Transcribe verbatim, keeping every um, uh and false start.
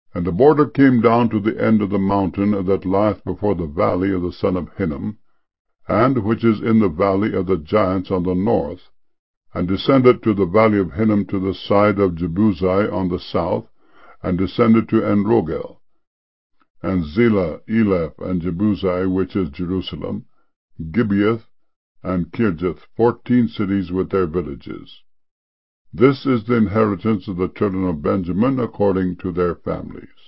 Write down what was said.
And the border came down to the end of the mountain that lieth before the valley of the son of Hinnom, and which is in the valley of the giants on the north, and descended to the valley of Hinnom to the side of Jebusai on the south, and descended to Enrogel, and Zelah, Eleph, and Jebusai, which is Jerusalem, Gibeath, and Kirjath, fourteen cities with their villages. This is the inheritance of the children of Benjamin according to their families.